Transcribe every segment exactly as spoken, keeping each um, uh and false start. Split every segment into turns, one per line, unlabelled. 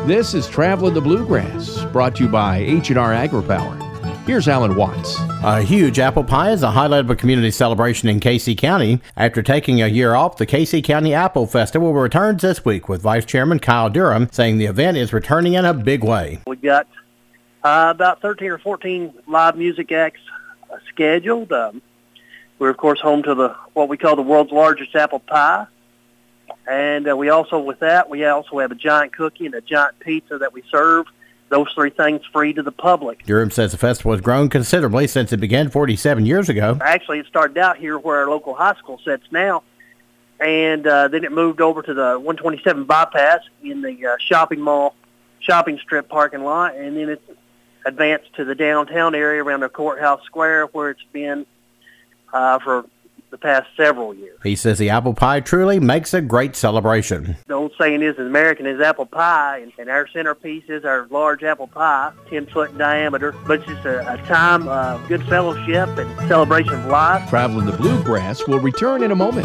This is Traveling the Bluegrass, brought to you by H and R AgriPower. Here's Alan Watts.
A huge apple pie is a highlight of a community celebration in Casey County. After taking a year off, the Casey County Apple Festival returns this week with Vice Chairman Kyle Durham saying the event is returning in a big way.
We've got uh, about thirteen or fourteen live music acts uh, scheduled. Um, we're, of course, home to the what we call the world's largest apple pie. And uh, we also, with that, we also have a giant cookie and a giant pizza that we serve. Those three things free to the public.
Durham says the festival has grown considerably since it began forty-seven years ago.
Actually, it started out here where our local high school sits now, and uh, then it moved over to the one twenty-seven bypass in the uh, shopping mall, shopping strip parking lot, and then it advanced to the downtown area around the courthouse square where it's been uh, for the past several years.
He says the apple pie truly makes a great celebration.
The old saying is, as American as apple pie, and, and our centerpiece is our large apple pie, ten foot in diameter. But it's just a, a time of good fellowship and celebration of life.
Traveling the Bluegrass will return in a moment.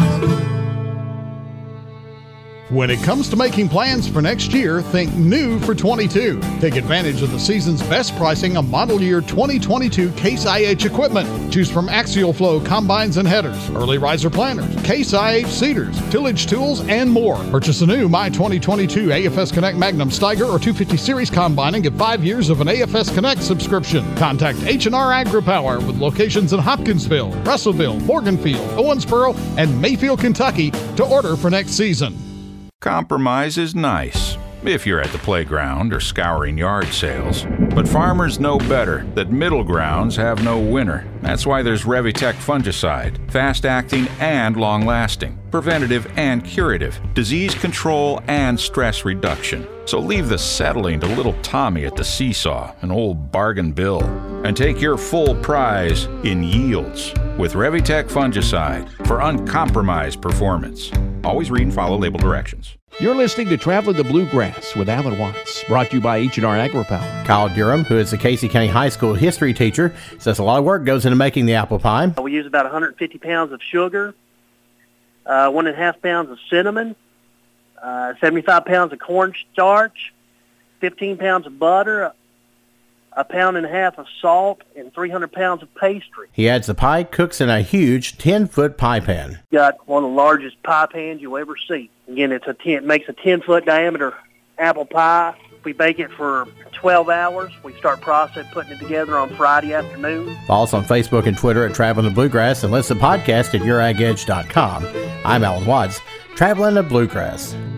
When it comes to making plans for next year, think new for twenty-two. Take advantage of the season's best pricing on model year twenty twenty-two Case I H equipment. Choose from Axial Flow combines and headers, early riser planters, Case I H seeders, tillage tools, and more. Purchase a new My twenty twenty-two A F S Connect Magnum Steiger or two fifty Series combine and get five years of an A F S Connect subscription. Contact H and R AgriPower with locations in Hopkinsville, Russellville, Morganfield, Owensboro, and Mayfield, Kentucky to order for next season.
Compromise is nice if you're at the playground or scouring yard sales. But farmers know better that middle grounds have no winner. That's why there's Revitec fungicide, fast-acting and long-lasting, preventative and curative, disease control and stress reduction. So leave the settling to little Tommy at the seesaw, an old bargain bill, and take your full prize in yields with Revitec fungicide for uncompromised performance. Always read and follow label directions.
You're listening to Traveling the Bluegrass with Alan Watts, brought to you by H and R AgriPower.
Kyle Durham, who is the Casey County High School history teacher, says a lot of work goes into making the apple pie.
We use about one hundred fifty pounds of sugar, uh, one and a half pounds of cinnamon, uh, seventy-five pounds of cornstarch, fifteen pounds of butter, a pound and a half of salt, and three hundred pounds of pastry.
He adds the pie cooks in a huge ten-foot pie pan.
Got one of the largest pie pans you'll ever see. Again, it's a ten, makes a ten-foot diameter apple pie. We bake it for twelve hours. We start processing, putting it together on Friday afternoon.
Follow us on Facebook and Twitter at Traveling the Bluegrass and listen to the podcast at your ag edge dot com. I'm Alan Watts, Traveling the Bluegrass.